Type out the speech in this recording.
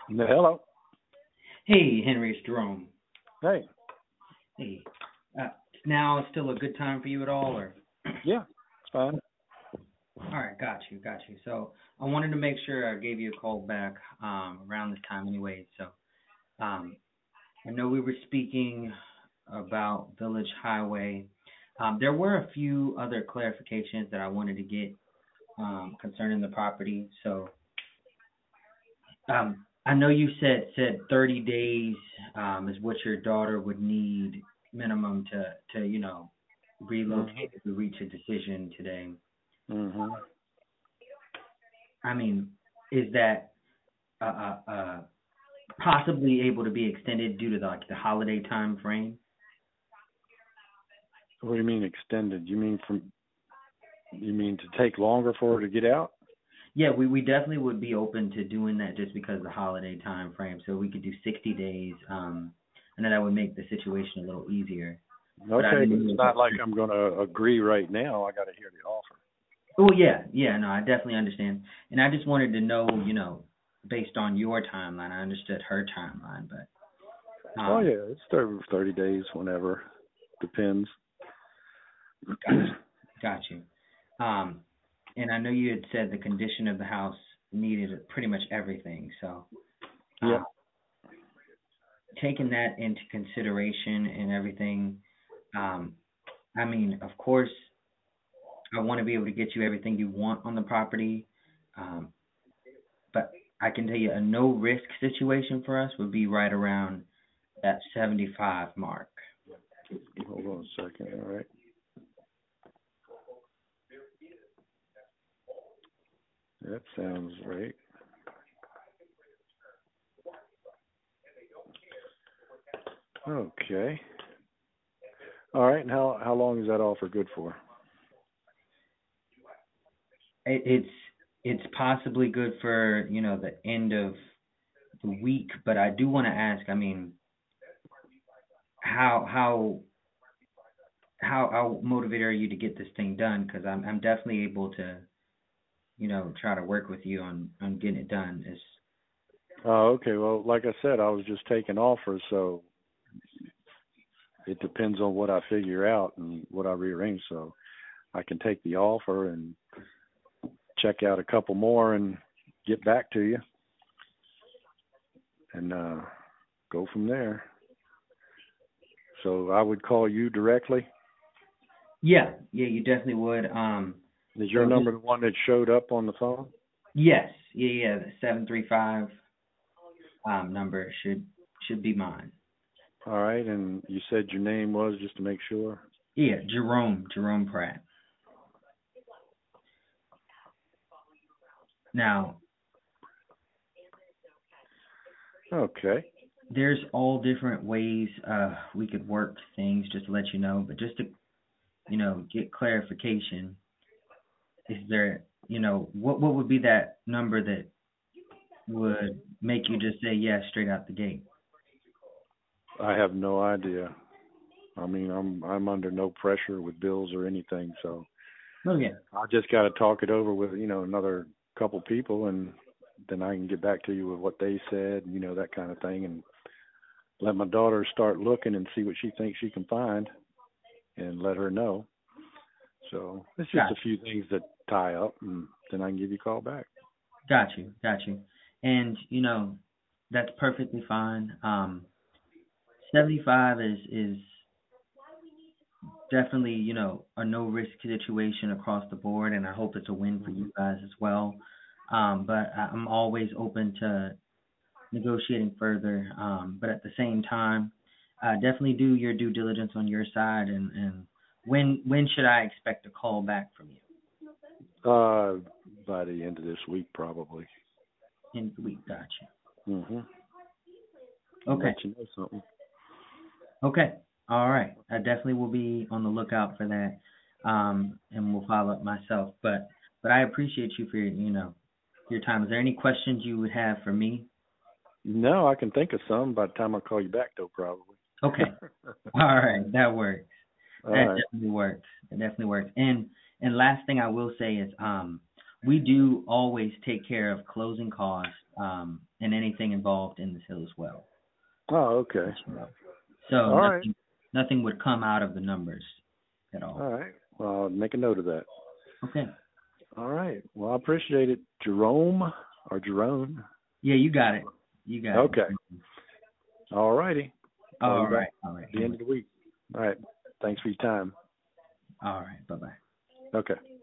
Hello. Hey, Henry, it's Jerome. Hey. Hey, uh, now still a good time for you at all, or? Yeah, it's fine. All right, got you. So I wanted to make sure I gave you a call back around this time anyway. So um, I know we were speaking about Village Highway. There were a few other clarifications that I wanted to get concerning the property. So I know you said 30 days is what your daughter would need minimum to relocate Mhm. if we reach a decision today. Mhm. I mean, is that uh, uh, uh, possibly able to be extended due to the holiday time frame? What do you mean extended? You mean to take longer for her to get out? Yeah, we definitely would be open to doing that just because of the holiday time frame. So we could do 60 days. I know that would make the situation a little easier. But I Okay, but didn't it's know not that. like I'm going to agree right now. I got to hear the offer. Oh yeah, no, I definitely understand. And I just wanted to know, based on your timeline, I understood her timeline, but Oh um, yeah, it's 30 days whenever. Depends. got got you. Um, and I know you had said the condition of the house needed pretty much everything. So, uh, Yep. taking that into consideration and everything, um, I mean, of course, I want to be able to get you everything you want on the property. Um, but I can tell you a no risk situation for us would be right around that 75 mark. Hold on a second. All right. That sounds right. Okay. All right. And how long is that offer good for? It's possibly good for the end of the week, but I do want to ask. I mean, how how how motivated are you to get this thing done? Because I'm definitely able to try to work with you on getting it done. It's Oh, okay. Well, like I said, I was just taking offers, so it depends on what I figure out and what I rearrange. So I can take the offer and check out a couple more and get back to you and go from there. So I would call you directly. yeah, you definitely would. Is your So just number the one that showed up on the phone? yes, yeah, the 735 number should be mine. All right. And you said your name was just to make sure. Yeah, Jerome Pratt. Now, Okay. there's all different ways we could work things, just to let you know, but just to get clarification, is there what would be that number that would make you just say yes straight out the gate? I have no idea. I mean, I'm under no pressure with bills or anything, so Oh yeah, I just got to talk it over with another couple people, and then I can get back to you with what they said, that kind of thing, and let my daughter start looking and see what she thinks she can find, and let her know. So it's just got a few things that tie up, and then I can give you a call back. got you, and that's perfectly fine. 75 is definitely a no risk situation across the board, and I hope it's a win for Hmm. you guys as well. But I'm always open to negotiating further. But at the same time, definitely do your due diligence on your side. And when should I expect a call back from you? Uh, by the end of this week, probably. In the week, gotcha. Hmm. And Okay, let you know something. okay, all right. I definitely will be on the lookout for that, and will follow up myself. But I appreciate you for your time. Is there any questions you would have for me? No, I can think of some by the time I call you back, though, probably. Okay, all right, that works. All That right. definitely works. It definitely works. And last thing I will say is, we do always take care of closing costs and anything involved in the sale as well. Oh, okay. So All right. nothing would come out of the numbers at all. All right. Well, I'll make a note of that. Okay. All right. Well, I appreciate it. Jerome or Jerome? Yeah, you got it. You got it. Okay. All righty. All right. The end of the week. All right. Thanks for your time. All right. Bye-bye. Okay.